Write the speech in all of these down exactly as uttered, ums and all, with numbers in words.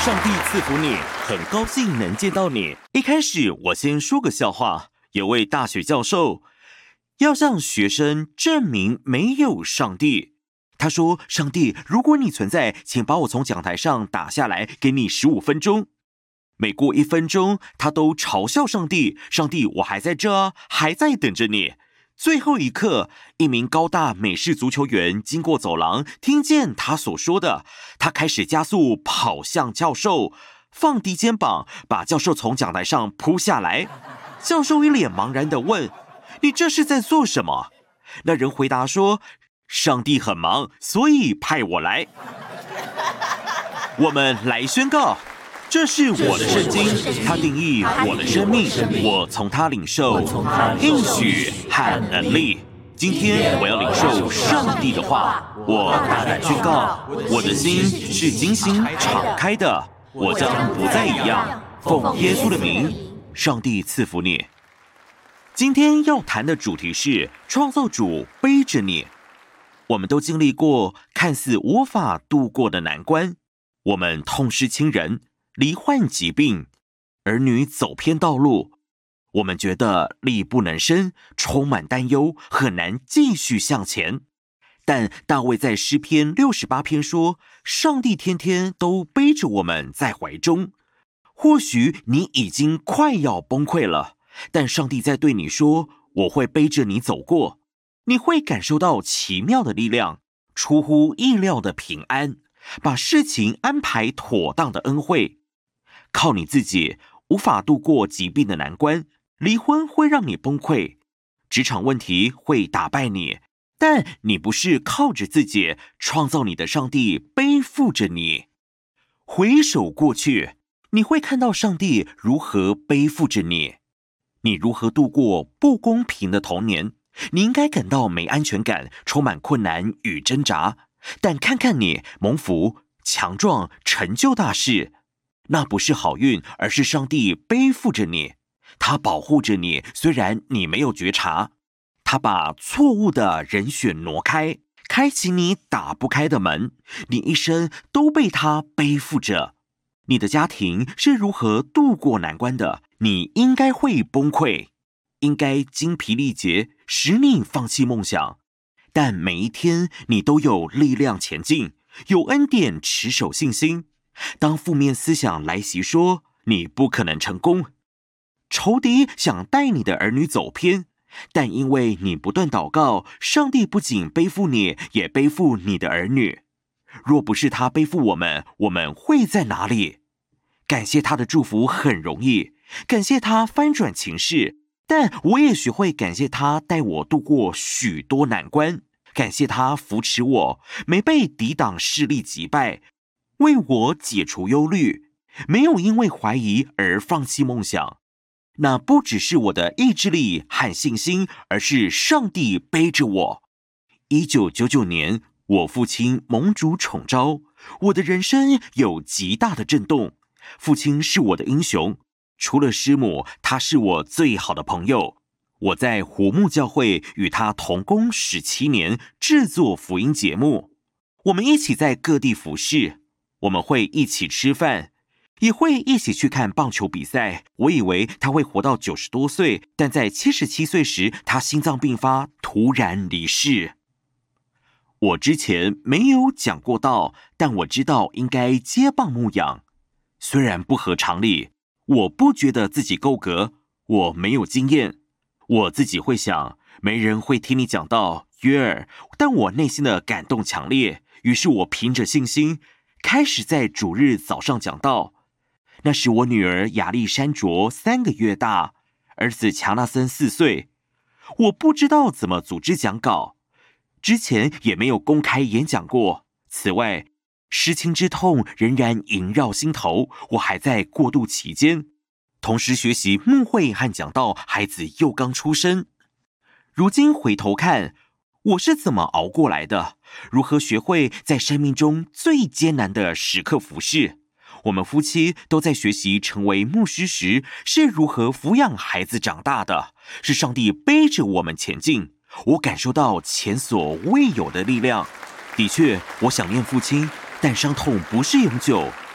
上帝赐福你，很高兴能见到你。一开始我先说个笑话，有位大学教授要向学生证明没有上帝。他说：上帝，如果你存在，请把我从讲台上打下来，给你十五分钟。每过一分钟，他都嘲笑上帝：上帝，我还在这，还在等着你。最后一刻，一名高大美式足球员经过走廊，听见他所说的，他开始加速跑向教授，放低肩膀，把教授从讲台上扑下来。教授一脸茫然地问：你这是在做什么？那人回答说：上帝很忙，所以派我来。我们来宣告，这是我的圣经，它定义我的生命，我从它领受应许和能力。今天我要领受上帝的话，我大胆宣告，我的心是精心敞开的，我将不再一样。奉耶稣的名，上帝赐福你。今天要谈的主题是创造主背着你。我们都经历过看似无法度过的难关，我们痛失亲人，罹患疾病，儿女走偏道路，我们觉得力不能生，充满担忧，很难继续向前。但大卫在诗篇六十八篇说，上帝天天都背着我们在怀中。或许你已经快要崩溃了，但上帝在对你说，我会背着你走过。你会感受到奇妙的力量，出乎意料的平安，把事情安排妥当的恩惠。靠你自己无法度过疾病的难关，离婚会让你崩溃，职场问题会打败你，但你不是靠着自己，创造你的上帝背负着你。回首过去，你会看到上帝如何背负着你，你如何度过不公平的童年。你应该感到没安全感，充满困难与挣扎，但看看你蒙福、强壮、成就大事，那不是好运，而是上帝背负着你，他保护着你，虽然你没有觉察，他把错误的人选挪开，开启你打不开的门，你一生都被他背负着。你的家庭是如何度过难关的？你应该会崩溃，应该精疲力竭，使你放弃梦想，但每一天你都有力量前进，有恩典持守信心。当负面思想来袭说你不可能成功，仇敌想带你的儿女走偏，但因为你不断祷告，上帝不仅背负你，也背负你的儿女。若不是他背负我们，我们会在哪里？感谢他的祝福很容易，感谢他翻转情势，但我也学会感谢他带我度过许多难关，感谢他扶持我，没被抵挡势力击败，为我解除忧虑，没有因为怀疑而放弃梦想。那不只是我的意志力和信心，而是上帝背着我。一九九九年，我父亲蒙主宠召，我的人生有极大的震动。父亲是我的英雄，除了师母，他是我最好的朋友。我在活木教会与他同工十七年，制作福音节目。我们一起在各地服侍，我们会一起吃饭，也会一起去看棒球比赛。我以为他会活到九十多岁，但在七十七岁时，他心脏病发，突然离世。我之前没有讲过道，但我知道应该接棒牧养。虽然不合常理，我不觉得自己够格，我没有经验。我自己会想，没人会听你讲道，约尔，但我内心的感动强烈，于是我凭着信心开始在主日早上讲道。那时我女儿亚历山卓三个月大，儿子强纳森四岁。我不知道怎么组织讲稿，之前也没有公开演讲过。此外，失亲之痛仍然萦绕心头，我还在过渡期间，同时学习牧会和讲道，孩子又刚出生。如今回头看，我是怎么熬过来的？如何学会在生命中最艰难的时刻服侍？我们夫妻都在学习成为牧师时是如何抚养孩子长大的，是上帝背着我们前进。我感受到前所未有的力量。的确，我想念父亲，但伤痛不是永久，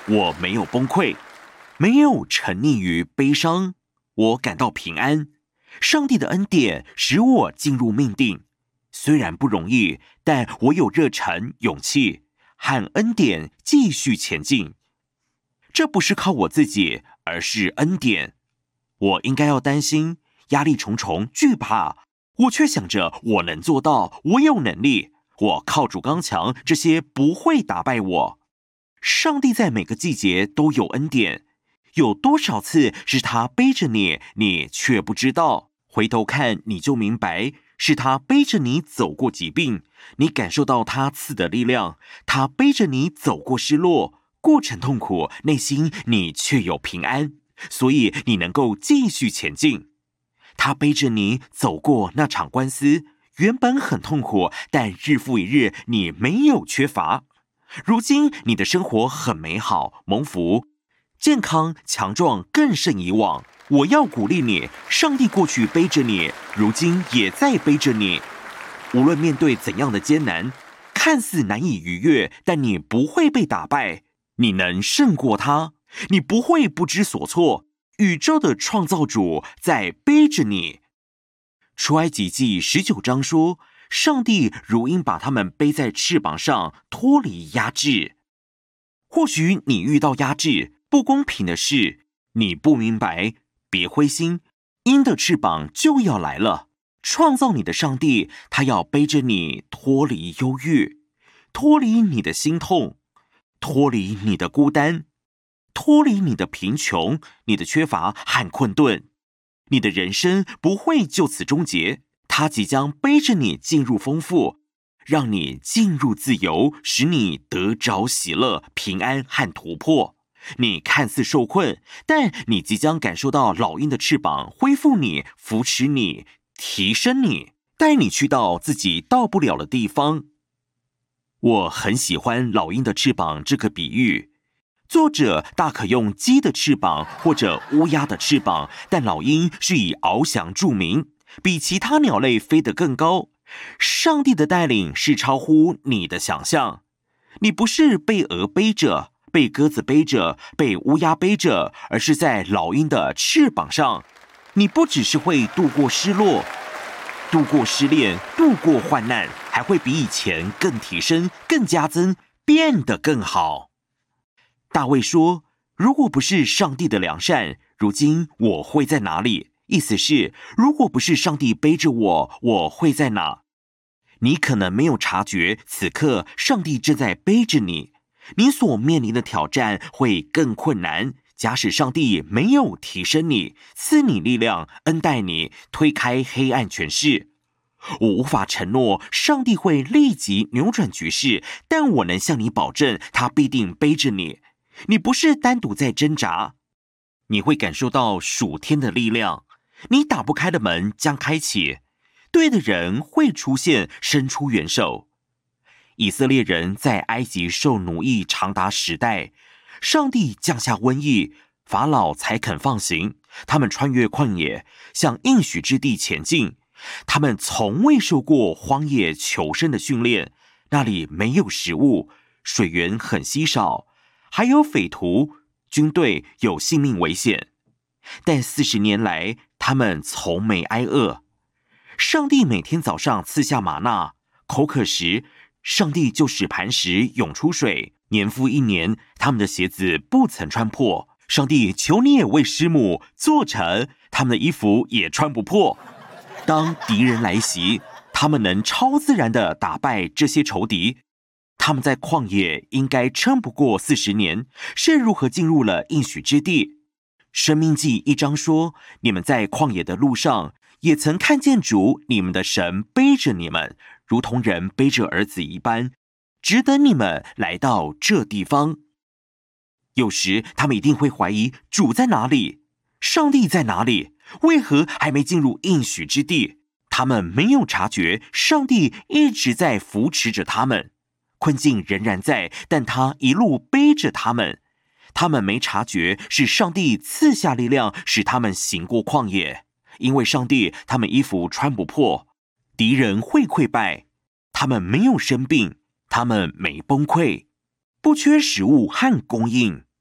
我没有崩溃，没有沉溺于悲伤，我感到平安。上帝的恩典使我进入命定，虽然不容易，但我有热忱、勇气和恩典继续前进。这不是靠我自己，而是恩典。我应该要担心，压力重重，惧怕，我却想着我能做到，我有能力，我靠主刚强，这些不会打败我。上帝在每个季节都有恩典，有多少次是他背着你，你却不知道，回头看你就明白，是他背着你走过疾病，你感受到他赐的力量，他背着你走过失落，过程痛苦，内心你却有平安，所以你能够继续前进。他背着你走过那场官司，原本很痛苦，但日复一日你没有缺乏。如今你的生活很美好，蒙福，健康强壮更胜以往。我要鼓励你，上帝过去背着你，如今也在背着你。无论面对怎样的艰难，看似难以逾越，但你不会被打败，你能胜过他，你不会不知所措。宇宙的创造主在背着你。出埃及记十九章说，上帝如鹰把他们背在翅膀上，脱离压制。或许你遇到压制、不公平的事，你不明白，别灰心，鹰的翅膀就要来了。创造你的上帝，他要背着你脱离忧郁，脱离你的心痛，脱离你的孤单，脱离你的贫穷、你的缺乏和困顿。你的人生不会就此终结，他即将背着你进入丰富，让你进入自由，使你得着喜乐、平安和突破。你看似受困，但你即将感受到老鹰的翅膀恢复你、扶持你、提升你，带你去到自己到不了的地方。我很喜欢老鹰的翅膀这个比喻，作者大可用鸡的翅膀或者乌鸦的翅膀，但老鹰是以翱翔著名，比其他鸟类飞得更高。上帝的带领是超乎你的想象，你不是被鹅背着，被鸽子背着，被乌鸦背着，而是在老鹰的翅膀上。你不只是会度过失落，度过失恋，度过患难，还会比以前更提升，更加增，变得更好。大卫说，如果不是上帝的良善，如今我会在哪里？意思是，如果不是上帝背着我，我会在哪？你可能没有察觉，此刻上帝正在背着你。你所面临的挑战会更困难，假使上帝没有提升你，赐你力量，恩待你，推开黑暗权势。我无法承诺上帝会立即扭转局势，但我能向你保证，他必定背着你。你不是单独在挣扎，你会感受到属天的力量。你打不开的门将开启，对的人会出现，伸出援手。以色列人在埃及受奴役长达十代，上帝降下瘟疫，法老才肯放行。他们穿越旷野，向应许之地前进。他们从未受过荒野求生的训练，那里没有食物，水源很稀少，还有匪徒，军队有性命危险。但四十年来，他们从没挨饿。上帝每天早上赐下玛纳，口渴时，上帝就使磐石涌出水，年复一年，他们的鞋子不曾穿破。上帝，求你也为师母做成，他们的衣服也穿不破。当敌人来袭，他们能超自然地打败这些仇敌。他们在旷野应该撑不过四十年，是如何进入了应许之地？申命记一章说，你们在旷野的路上，也曾看见主你们的神背着你们，如同人背着儿子一般，只等你们来到这地方。有时他们一定会怀疑主在哪里，上帝在哪里？为何还没进入应许之地？他们没有察觉，上帝一直在扶持着他们。困境仍然在，但他一路背着他们。他们没察觉，是上帝赐下力量，使他们行过旷野。因为上帝，他们衣服穿不破，敌人会溃败。他们没有生病，他们没崩溃，不缺食物和供应。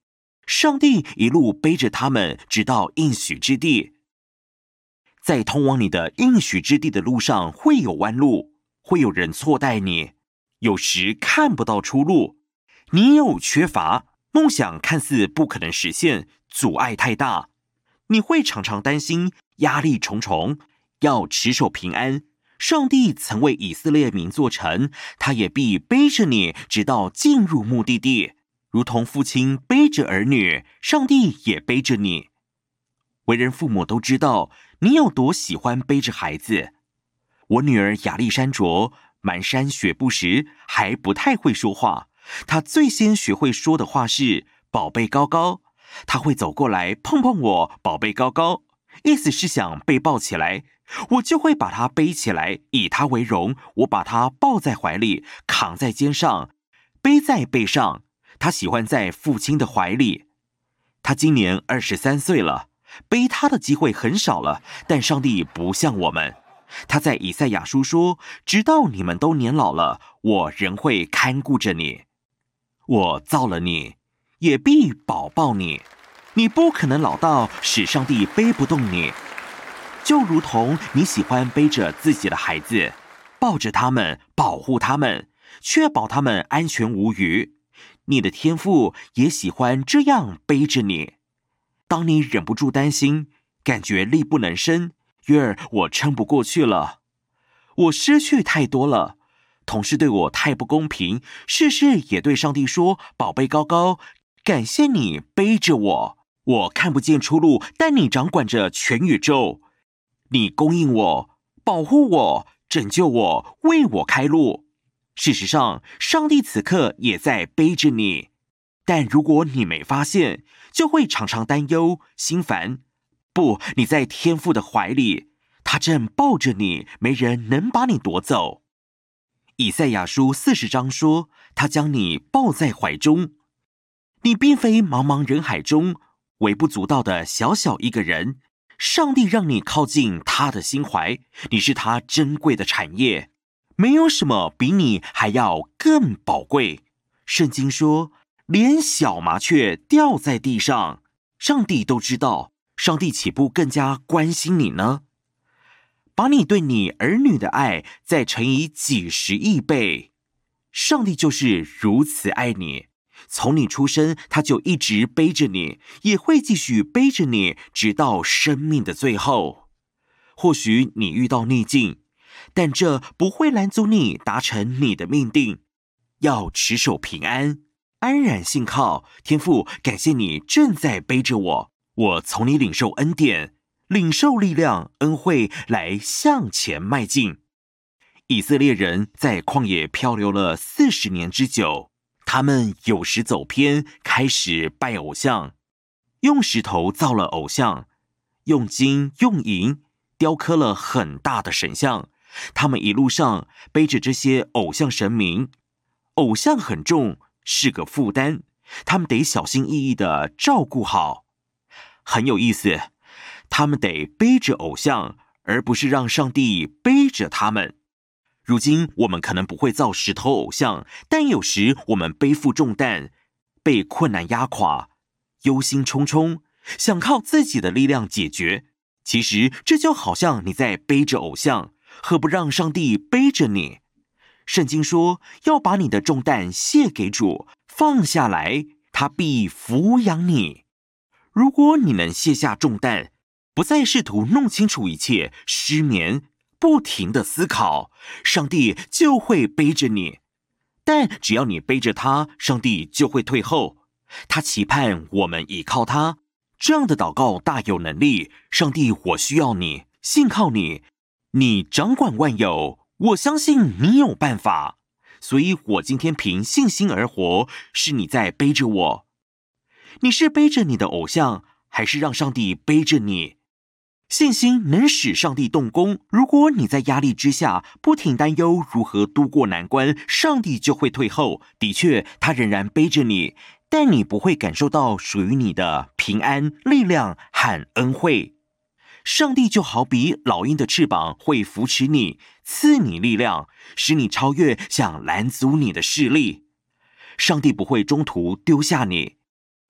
上帝一路背着他们，直到应许之地。在通往你的应许之地的路上，会有弯路，会有人错待你，有时看不到出路，你有缺乏，梦想看似不可能实现，阻碍太大，你会常常担心，压力重重，要持守平安。上帝曾为以色列民做成，他也必背着你，直到进入目的地，如同父亲背着儿女，上帝也背着你。为人父母都知道，你有多喜欢背着孩子。我女儿亚历山卓蹒跚学步时还不太会说话，她最先学会说的话是宝贝高高，她会走过来碰碰我，宝贝高高，意思是想被抱起来，我就会把她背起来，以她为荣，我把她抱在怀里，扛在肩上，背在背上，她喜欢在父亲的怀里。她今年二十三岁了，背她的机会很少了，但上帝不像我们，他在以赛亚书说，直到你们都年老了，我仍会看顾着你。我造了你，也必保抱你，你不可能老到使上帝背不动你。就如同你喜欢背着自己的孩子，抱着他们，保护他们，确保他们安全无虞，你的天父也喜欢这样背着你。当你忍不住担心，感觉力不能生，约儿，我撑不过去了，我失去太多了，同事对我太不公平，事事也对上帝说，宝贝高高，感谢你背着我，我看不见出路，但你掌管着全宇宙，你供应我，保护我，拯救我，为我开路。事实上，上帝此刻也在背着你，但如果你没发现，就会常常担忧心烦。不，你在天父的怀里，他正抱着你，没人能把你夺走。以赛亚书四十章说，他将你抱在怀中。你并非茫茫人海中微不足道的小小一个人，上帝让你靠近他的心怀，你是他珍贵的产业，没有什么比你还要更宝贵。圣经说，连小麻雀掉在地上，上帝都知道，上帝岂不更加关心你呢？把你对你儿女的爱再乘以几十亿倍，上帝就是如此爱你。从你出生，他就一直背着你，也会继续背着你，直到生命的最后。或许你遇到逆境，但这不会拦阻你达成你的命定。要持守平安，安然信靠天父。感谢你正在背着我，我从你领受恩典，领受力量，恩惠，来向前迈进。以色列人在旷野漂流了四十年之久，他们有时走偏，开始拜偶像，用石头造了偶像，用金用银雕刻了很大的神像。他们一路上背着这些偶像神明，偶像很重，是个负担，他们得小心翼翼地照顾好。很有意思，他们得背着偶像，而不是让上帝背着他们。如今我们可能不会造石头偶像，但有时我们背负重担，被困难压垮，忧心忡忡，想靠自己的力量解决。其实这就好像你在背着偶像，何不让上帝背着你？圣经说，要把你的重担卸给主，放下来，他必抚养你。如果你能卸下重担，不再试图弄清楚一切，失眠，不停的思考，上帝就会背着你。但只要你背着他，上帝就会退后。他期盼我们依靠他。这样的祷告大有能力。上帝，我需要你，信靠你，你掌管万有，我相信你有办法。所以我今天凭信心而活，是你在背着我。你是背着你的偶像，还是让上帝背着你？信心能使上帝动工。如果你在压力之下不停担忧如何度过难关，上帝就会退后。的确，他仍然背着你，但你不会感受到属于你的平安、力量和恩惠。上帝就好比老鹰的翅膀，会扶持你，赐你力量，使你超越想拦阻你的势力。上帝不会中途丢下你，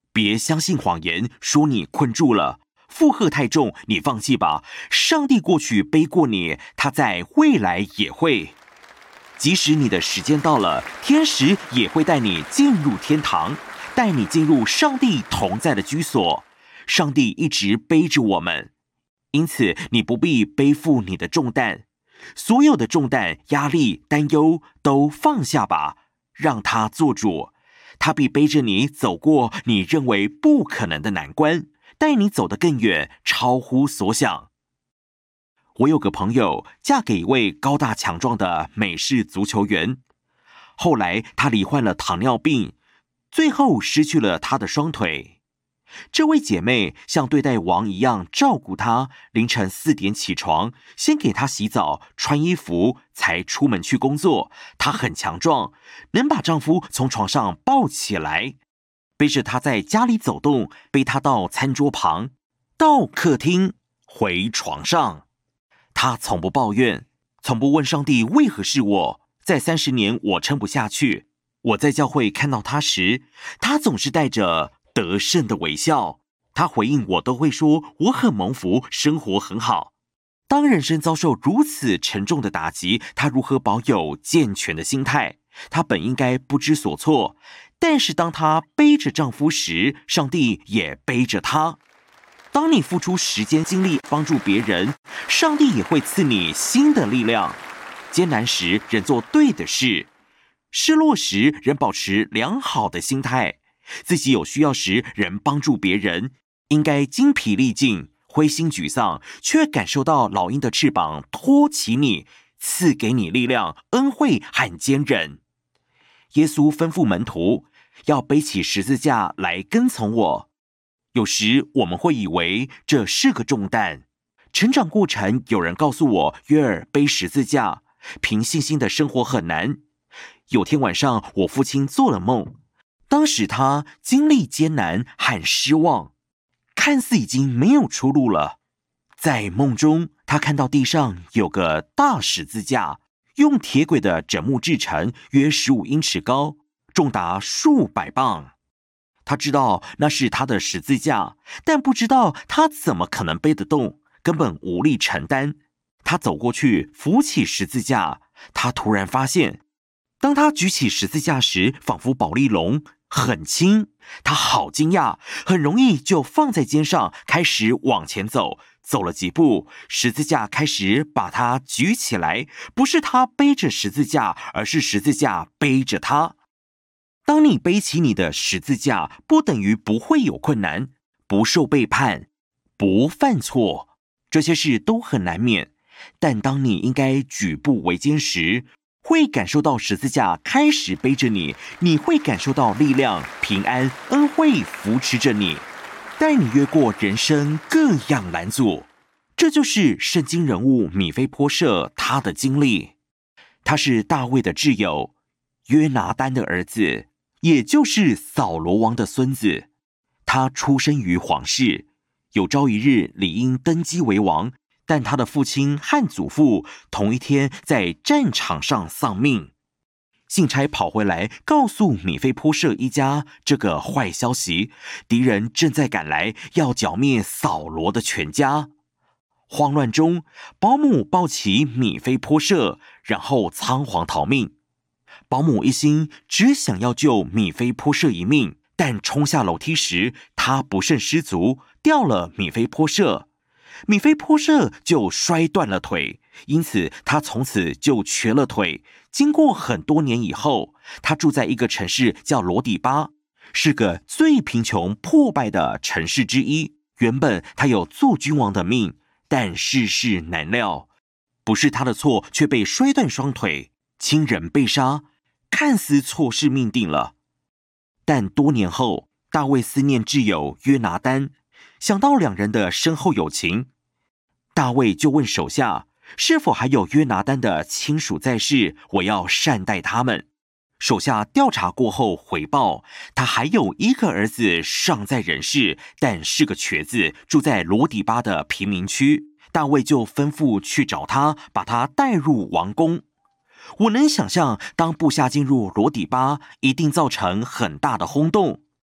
别相信谎言，说你困住了，负荷太重，你放弃吧。上帝过去背过你，他在未来也会。即使你的时间到了，天使也会带你进入天堂，带你进入上帝同在的居所。上帝一直背着我们，因此你不必背负你的重担，所有的重担、压力、担忧都放下吧，让他做主。他必背着你走过你认为不可能的难关，带你走得更远，超乎所想。我有个朋友嫁给一位高大强壮的美式足球员，后来她罹患了糖尿病，最后失去了她的双腿。这位姐妹像对待王一样照顾她，凌晨四点起床，先给她洗澡、穿衣服，才出门去工作。她很强壮，能把丈夫从床上抱起来，背着她在家里走动，背她到餐桌旁，到客厅，回床上。她从不抱怨，从不问上帝为何是我。在三十年我撑不下去，我在教会看到她时，她总是带着得胜的微笑。她回应我都会说我很蒙福，生活很好。当人生遭受如此沉重的打击，她如何保有健全的心态？她本应该不知所措，但是当她背着丈夫时，上帝也背着她。当你付出时间精力帮助别人，上帝也会赐你新的力量。艰难时仍做对的事，失落时仍保持良好的心态，自己有需要时仍帮助别人，应该精疲力尽，灰心沮丧，却感受到老鹰的翅膀托起你，赐给你力量、恩惠和坚韧。耶稣吩咐门徒要背起十字架来跟从我。有时我们会以为这是个重担。成长过程有人告诉我，约尔背十字架，凭信心的生活很难。有天晚上，我父亲做了梦，当时他经历艰难和失望，看似已经没有出路了。在梦中，他看到地上有个大十字架，用铁轨的枕木制成，约十五英尺高，重达数百磅。他知道那是他的十字架，但不知道他怎么可能背得动，根本无力承担。他走过去扶起十字架，他突然发现，当他举起十字架时，仿佛宝丽龙，很轻。他好惊讶，很容易就放在肩上，开始往前走。走了几步，十字架开始把他举起来，不是他背着十字架，而是十字架背着他。当你背起你的十字架，不等于不会有困难，不受背叛，不犯错，这些事都很难免。但当你应该举步维艰时，会感受到十字架开始背着你，你会感受到力量、平安、恩惠扶持着你，带你越过人生各样拦阻。这就是圣经人物米非波设他的经历。他是大卫的挚友，约拿单的儿子，也就是扫罗王的孙子。他出生于皇室，有朝一日理应登基为王，但他的父亲和祖父同一天在战场上丧命。信差跑回来告诉米非波设一家这个坏消息，敌人正在赶来，要剿灭扫罗的全家。慌乱中，保姆抱起米非波设，然后仓皇逃命。保姆一心只想要救米非波设一命，但冲下楼梯时，他不慎失足，掉了米非波设。米非波设就摔断了腿，因此他从此就瘸了腿。经过很多年以后，他住在一个城市叫罗底巴，是个最贫穷破败的城市之一。原本他有做君王的命，但世事难料，不是他的错，却被摔断双腿，亲人被杀，看似错失命定了。但多年后，大卫思念挚友约拿单，想到两人的深厚友情，大卫就问手下，是否还有约拿单的亲属在世，我要善待他们。手下调查过后回报，他还有一个儿子尚在人世，但是个瘸子，住在罗底巴的贫民区。大卫就吩咐去找他，把他带入王宫。我能想象，当部下进入罗底巴，一定造成很大的轰动。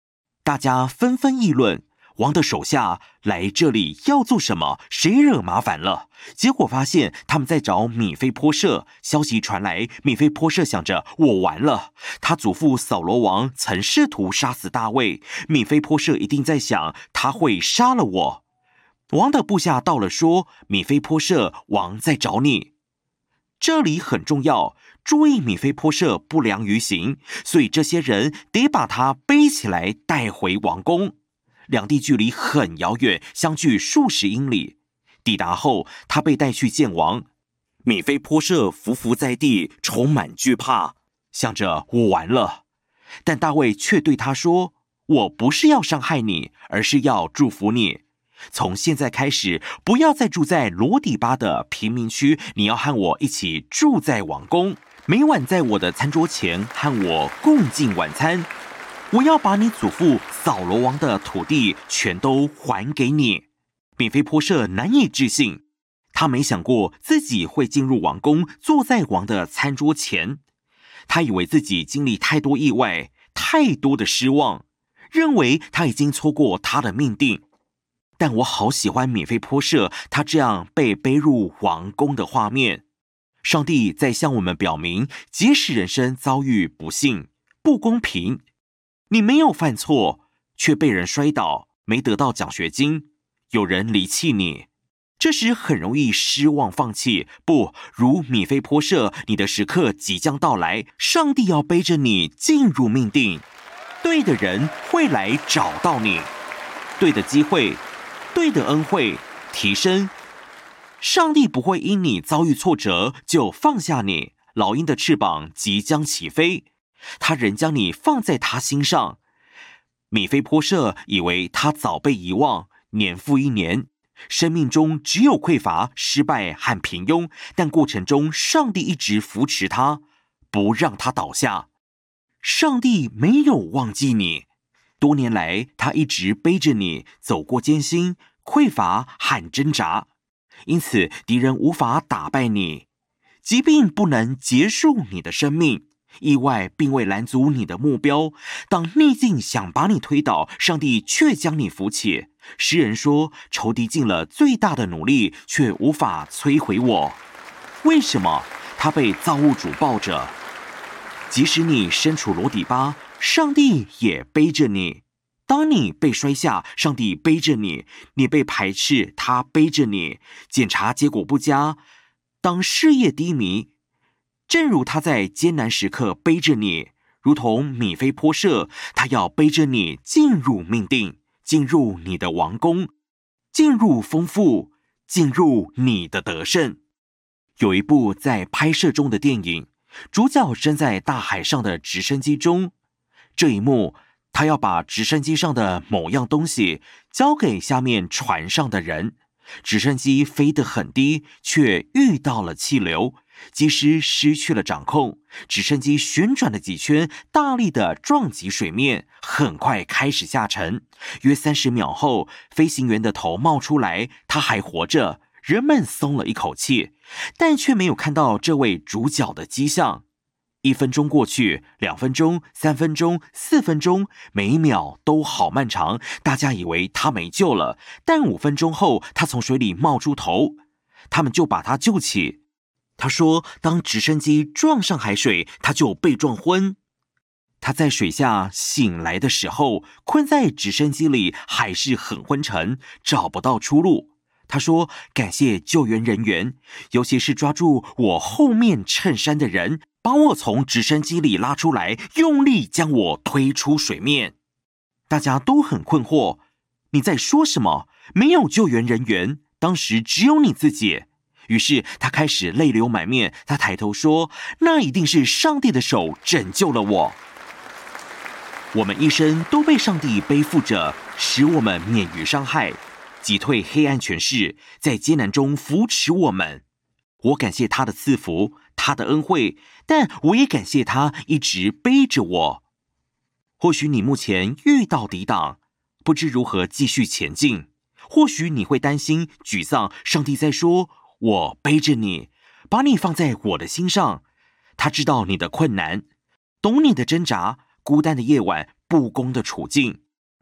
大家纷纷议论，王的手下来这里要做什么？谁惹麻烦了？结果发现他们在找米非波设。消息传来，米非波设想着我完了。他祖父扫罗王曾试图杀死大卫，米非波设一定在想他会杀了我。王的部下到了，说：米非波设，王在找你。这里很重要，注意米非波设不良于行，所以这些人得把他背起来带回王宫。两地距离很遥远，相距数十英里。抵达后，他被带去见王。米非波设伏伏在地，充满惧怕，想着我完了。但大卫却对他说：我不是要伤害你，而是要祝福你。从现在开始，不要再住在罗底巴的贫民区，你要和我一起住在王宫，每晚在我的餐桌前和我共进晚餐。我要把你祖父扫罗王的土地全都还给你。米非波设难以置信，他没想过自己会进入王宫，坐在王的餐桌前。他以为自己经历太多意外，太多的失望，认为他已经错过他的命定。但我好喜欢米非波设他这样被背入王宫的画面。上帝在向我们表明，即使人生遭遇不幸、不公平，你没有犯错，却被人摔倒，没得到奖学金，有人离弃你，这时很容易失望放弃。不，如米非波设，你的时刻即将到来，上帝要背着你进入命定，对的人会来找到你，对的机会，对的恩惠提升。上帝不会因你遭遇挫折就放下你，老鹰的翅膀即将起飞，他仍将你放在他心上。米非波设以为他早被遗忘，年复一年，生命中只有匮乏、失败和平庸，但过程中上帝一直扶持他，不让他倒下。上帝没有忘记你，多年来他一直背着你走过艰辛、匮乏和挣扎，因此敌人无法打败你，疾病不能结束你的生命，意外并未拦阻你的目标。当逆境想把你推倒，上帝却将你扶起。诗人说，仇敌尽了最大的努力，却无法摧毁我。为什么？他被造物主抱着。即使你身处罗底巴，上帝也背着你。当你被摔下，上帝背着你；你被排斥，他背着你；检查结果不佳，当事业低迷，正如他在艰难时刻背着你，如同米非波设，他要背着你进入命定，进入你的王宫，进入丰富，进入你的得胜。有一部在拍摄中的电影，主角身在大海上的直升机中，这一幕他要把直升机上的某样东西交给下面船上的人。直升机飞得很低，却遇到了气流，机师失去了掌控，直升机旋转了几圈，大力的撞击水面，很快开始下沉。约三十秒后，飞行员的头冒出来，他还活着，人们松了一口气，但却没有看到这位主角的迹象。一分钟过去，两分钟，三分钟，四分钟，每一秒都好漫长。大家以为他没救了，但五分钟后，他从水里冒出头，他们就把他救起。他说，当直升机撞上海水，他就被撞昏。他在水下醒来的时候，困在直升机里，还是很昏沉，找不到出路。他说，感谢救援人员，尤其是抓住我后面衬衫的人，把我从直升机里拉出来，用力将我推出水面。大家都很困惑，你在说什么？没有救援人员，当时只有你自己。于是他开始泪流满面，他抬头说，那一定是上帝的手拯救了我。我们一生都被上帝背负着，使我们免于伤害，击退黑暗权势，在艰难中扶持我们。我感谢他的赐福，他的恩惠，但我也感谢他一直背着我。或许你目前遇到抵挡，不知如何继续前进，或许你会担心沮丧，上帝在说，我背着你，把你放在我的心上。他知道你的困难，懂你的挣扎，孤单的夜晚，不公的处境。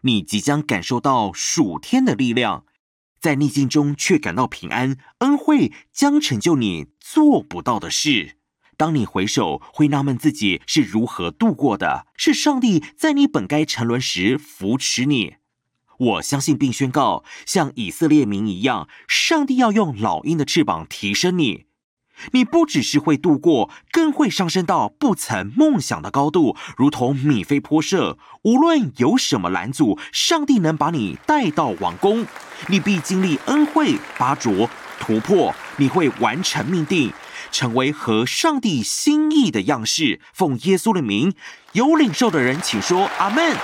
你即将感受到属天的力量，在逆境中却感到平安，恩惠将成就你做不到的事。当你回首，会纳闷自己是如何度过的，是上帝在你本该沉沦时扶持你。我相信并宣告，像以色列民一样，上帝要用老鹰的翅膀提升你。你不只是会度过，更会上升到不曾梦想的高度，如同米非波设。无论有什么拦阻，上帝能把你带到王宫。你必经历恩惠、拔擢、突破，你会完成命定，成为合上帝心意的样式。奉耶稣的名，有领受的人请说阿们。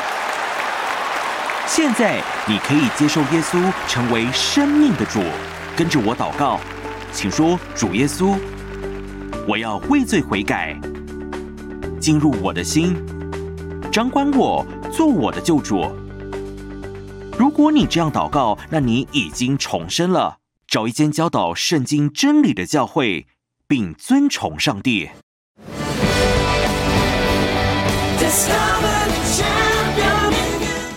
现在你可以接受耶稣成为生命的主，跟着我祷告，请说：主耶稣，我要畏罪悔改，进入我的心，掌管我，做我的救主。如果你这样祷告，那你已经重生了。找一间教导圣经真理的教会，并尊崇上帝。Discover the champion.